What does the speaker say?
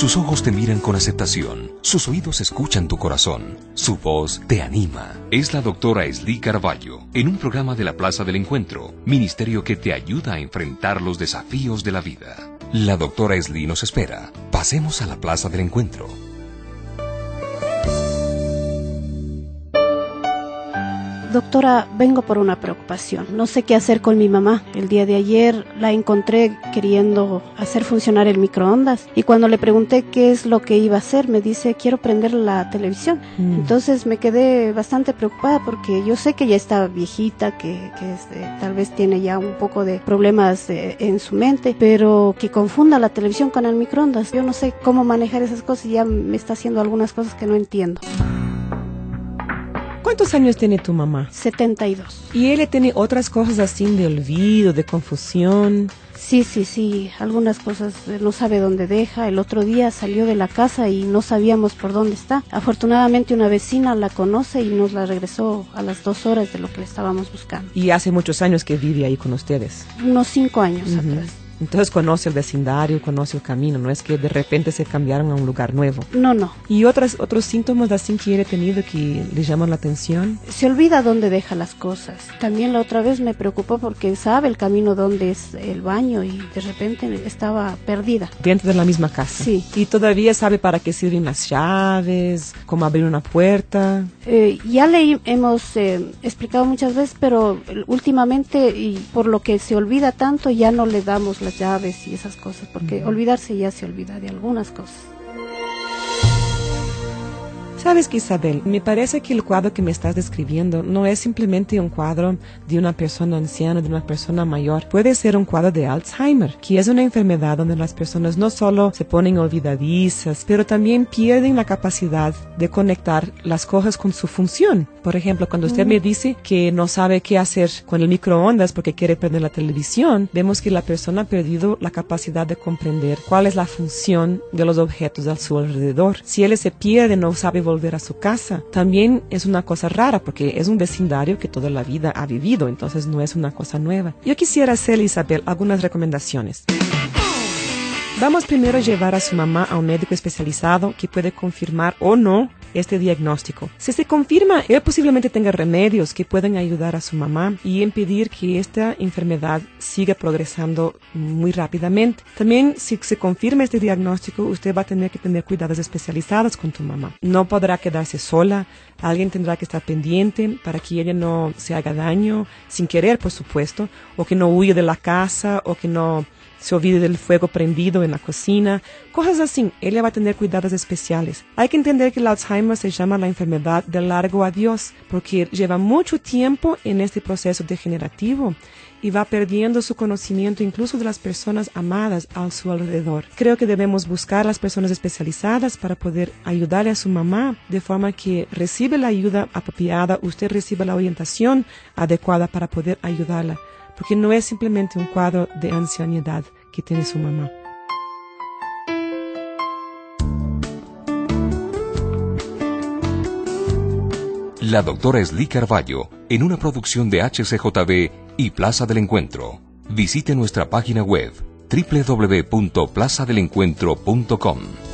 Sus ojos te miran con aceptación, sus oídos escuchan tu corazón, su voz te anima. Es la doctora Esli Carballo, en un programa de la Plaza del Encuentro, ministerio que te ayuda a enfrentar los desafíos de la vida. La doctora Esli nos espera. Pasemos a la Plaza del Encuentro. Doctora, vengo por una preocupación. No sé qué hacer con mi mamá. El día de ayer la encontré queriendo hacer funcionar el microondas y cuando le pregunté qué es lo que iba a hacer, me dice, quiero prender la televisión. Entonces me quedé bastante preocupada porque yo sé que ya está viejita, que tal vez tiene ya un poco de problemas en su mente, pero que confunda la televisión con el microondas. Yo no sé cómo manejar esas cosas y ya me está haciendo algunas cosas que no entiendo. ¿Cuántos años tiene tu mamá? 72. ¿Y ella tiene otras cosas así de olvido, de confusión? Sí, algunas cosas no sabe dónde deja. El otro día salió de la casa y no sabíamos por dónde está. Afortunadamente una vecina la conoce y nos la regresó a las 2 horas de lo que le estábamos buscando. Y hace muchos años que vive ahí con ustedes. Unos 5 años atrás. Entonces conoce el vecindario, conoce el camino, no es que de repente se cambiaron a un lugar nuevo. No. ¿Y otros síntomas así que he tenido que le llaman la atención? Se olvida dónde deja las cosas. También la otra vez me preocupó porque sabe el camino dónde es el baño y de repente estaba perdida. ¿Dentro de la misma casa? Sí. ¿Y todavía sabe para qué sirven las llaves? ¿Cómo abrir una puerta? Ya le hemos explicado muchas veces, pero últimamente, y por lo que se olvida tanto, ya no le damos las llaves y esas cosas, porque olvidarse ya se olvida de algunas cosas. ¿Sabes qué, Isabel? Me parece que el cuadro que me estás describiendo no es simplemente un cuadro de una persona anciana, de una persona mayor. Puede ser un cuadro de Alzheimer, que es una enfermedad donde las personas no solo se ponen olvidadizas, pero también pierden la capacidad de conectar las cosas con su función. Por ejemplo, cuando usted me dice que no sabe qué hacer con el microondas porque quiere prender la televisión, vemos que la persona ha perdido la capacidad de comprender cuál es la función de los objetos a su alrededor. Si él se pierde, no sabe volver a su casa, también es una cosa rara porque es un vecindario que toda la vida ha vivido, entonces no es una cosa nueva. Yo quisiera hacerle, Isabel, algunas recomendaciones. Vamos primero a llevar a su mamá a un médico especializado que puede confirmar o no este diagnóstico. Si se confirma, él posiblemente tenga remedios que pueden ayudar a su mamá y impedir que esta enfermedad siga progresando muy rápidamente. También, si se confirma este diagnóstico, usted va a tener que tener cuidados especializados con tu mamá. No podrá quedarse sola, alguien tendrá que estar pendiente para que ella no se haga daño, sin querer, por supuesto, o que no huya de la casa, o que no se olvide del fuego prendido en la cocina, cosas así. Ella va a tener cuidados especiales. Hay que entender que el Alzheimer se llama la enfermedad del largo adiós, porque lleva mucho tiempo en este proceso degenerativo y va perdiendo su conocimiento incluso de las personas amadas a su alrededor. Creo que debemos buscar a las personas especializadas para poder ayudarle a su mamá de forma que reciba la ayuda apropiada, usted reciba la orientación adecuada para poder ayudarla, porque no es simplemente un cuadro de ancianidad que tiene su mamá. La doctora Esli Carballo, en una producción de HCJB y Plaza del Encuentro. Visite nuestra página web www.plazadelencuentro.com.